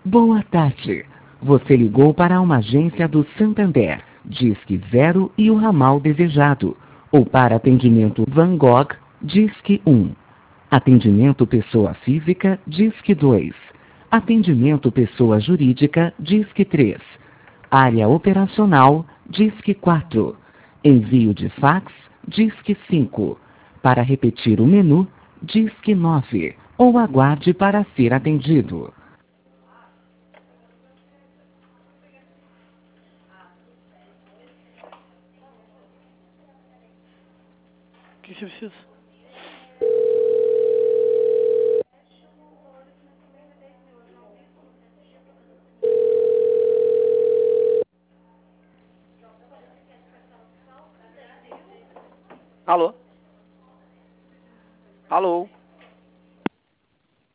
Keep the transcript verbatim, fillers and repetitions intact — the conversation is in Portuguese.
Boa tarde. Você ligou para uma agência do Santander, Disque Zero e o ramal desejado. Ou para atendimento Van Gogh, Disque um. Atendimento pessoa física, Disque dois. Atendimento pessoa jurídica, Disque três. Área operacional, Disque quatro. Envio de fax, Disque cinco. Para repetir o menu, Disque nove. Ou aguarde para ser atendido. O que você precisa? Alô? Alô?